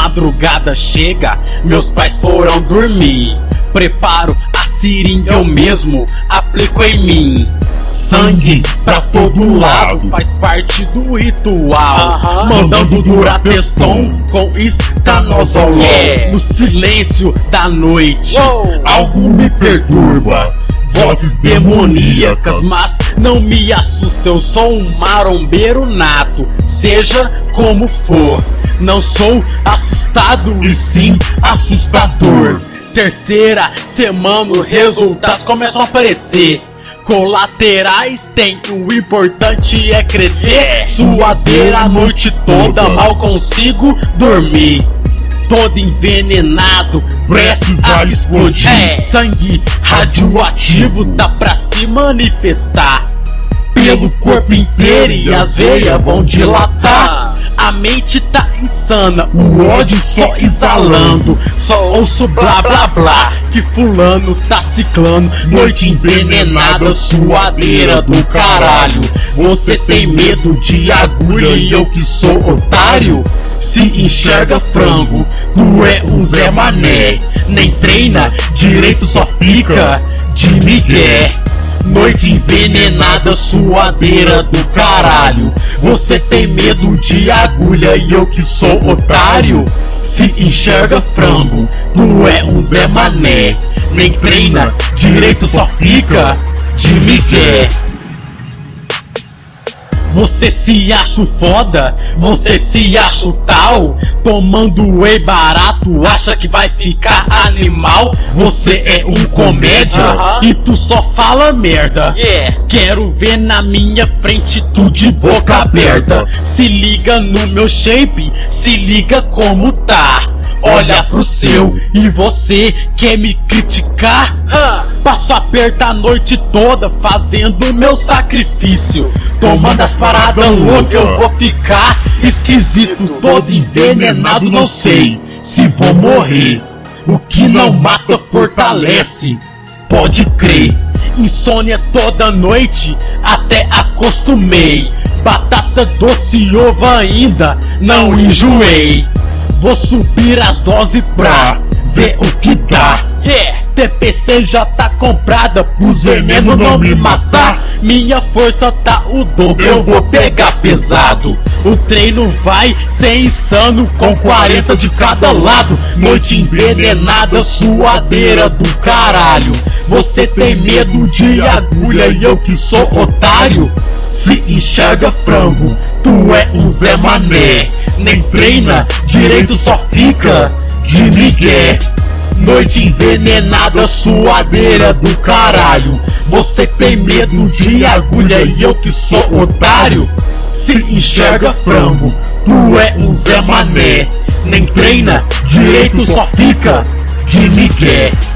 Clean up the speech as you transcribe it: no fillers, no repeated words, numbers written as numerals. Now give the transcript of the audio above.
madrugada chega, meus pais foram dormir. Preparo a seringa, eu mesmo aplico em mim. Sangue pra todo lado, faz parte do ritual. Mandando Durateston com estanozol. No silêncio da noite, algo me perturba. Vozes demoníacas, mas não me assusta. Eu sou um marombeiro nato, seja como for. Não sou assustado, e sim assustador. Terceira semana, os resultados começam a aparecer. Colaterais tem, o importante é crescer. Suadeira a noite toda, mal consigo dormir. Todo envenenado, prestes a explodir. Sangue radioativo dá pra se manifestar pelo corpo inteiro e as veias vão dilatar. A mente tá insana, o ódio só exalando. Só ouço blá blá blá, que fulano tá ciclando. Noite envenenada, suadeira do caralho. Você tem medo de agulha e eu que sou otário? Se enxerga frango, tu é um Zé Mané. Nem treina, direito só fica de migué. Noite envenenada, suadeira do caralho. Você tem medo de agulha e eu que sou otário? Se enxerga frango, tu é um Zé Mané. Nem treina, direito só fica de migué. Você se acha foda, você se acha tal. Tomando whey barato, acha que vai ficar animal. Você é um comédia e tu só fala merda. Quero ver na minha frente tu de boca aberta. Se liga no meu shape, se liga como tá. Olha pro seu e você quer me criticar? Passo aperto a noite toda fazendo meu sacrifício. Tomando as paradas loucas eu vou ficar esquisito. Todo envenenado, não sei se vou morrer. O que não mata fortalece, pode crer. Insônia toda noite, até acostumei. Batata doce e ovo ainda, não enjoei. Vou subir as doses pra ver o que dá. TPC já tá comprada pros venenos não me matar. Minha força tá o dobro, eu vou pegar pesado. O treino vai ser insano com 40 de cada lado. Noite envenenada, suadeira do caralho. Você tem medo de agulha e eu que sou otário? Se enxerga frango, tu é um Zé Mané. Nem treina, direito só fica de migué. Noite envenenada, suadeira do caralho. Você tem medo de agulha e eu que sou otário? Se enxerga frango, tu é um Zé Mané. Nem treina, direito só fica de migué.